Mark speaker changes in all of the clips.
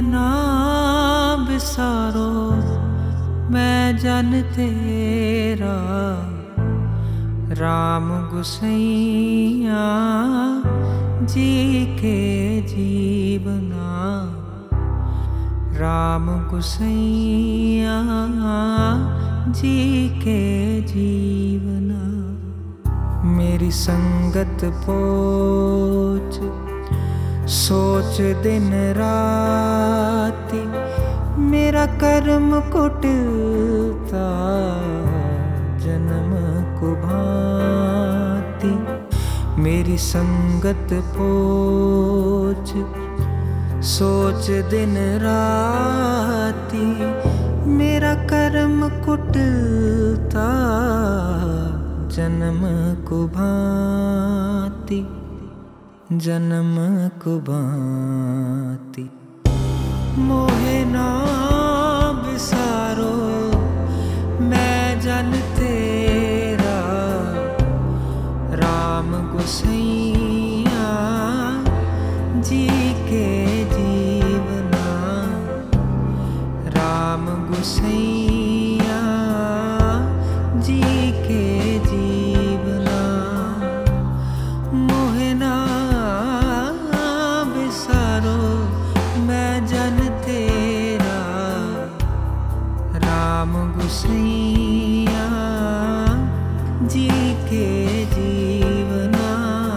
Speaker 1: ना बिसारो मैं जन तेरा, राम गुसैया जी के जीवना, राम गुसैया जी के जीवना। मेरी संगत पोच सोच दिन राती, मेरा कर्म कुटिलता जन्म को भांति। मेरी संगत पोच सोच दिन राती, मेरा कर्म कुटिलता जन्म को भांति, जन्म को भांति। मोहे ना बिसारो मैं जन तेरा, राम गुसैया जी के जीवना, राम गुसैया जी के जीवना। मोहे ना बिसारो मैं जन तेरा, राम गुसैया जी के जीवना,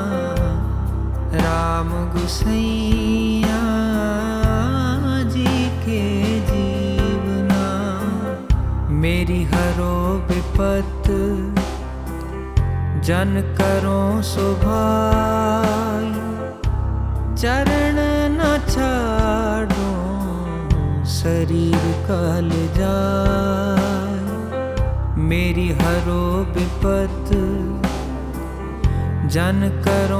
Speaker 1: राम गुसैया जी के जीवना। मेरी हरो विपत जन करो सुभाई, चरण न छाड़ो शरीर काल जाए। मेरी हरो विपत जन करो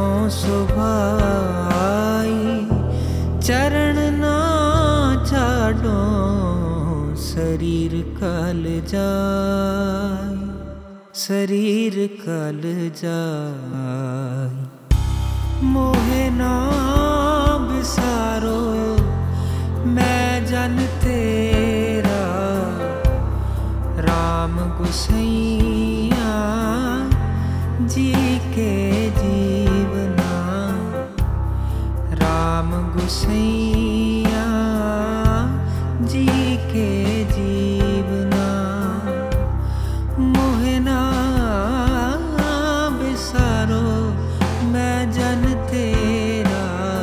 Speaker 1: सुभाई, चरण न छाड़ो शरीर काल जाए, शरीर काल जाए। मोहे ना बिसारो मैं जन तेरा, राम गुसैया जी के जीवना, राम गुसैया जी के जीवना। मोहे ना बिसारो मैं जन तेरा,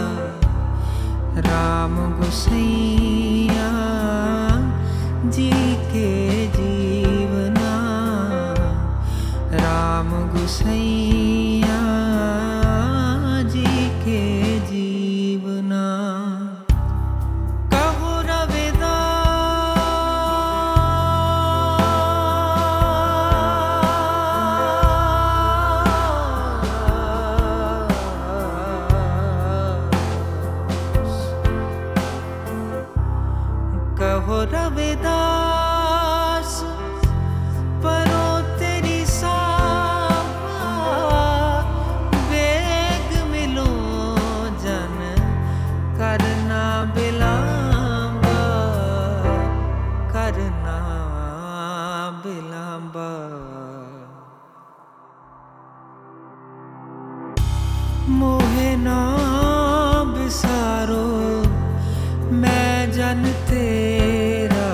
Speaker 1: राम गुसैया जी के जीवना, राम गुसैया जी के जीवना। कहो रविदास कहो रविदास, परो तेरी सामा, वेग मिलो जन करना बिलांबा, करना बिलांबा। मोहे ना बिसारो मैं जन तेरा,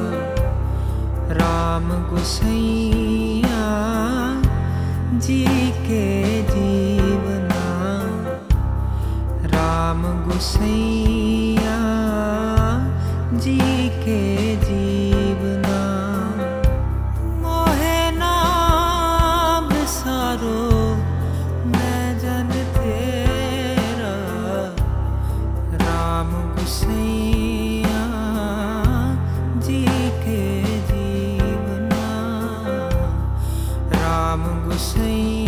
Speaker 1: राम गुसैया जी के जीवना, राम गुसैया जी के जीवना। मोहे ना बिसारो मैं जन तेरा, राम गुसैया जी के जीवना, राम गुसैया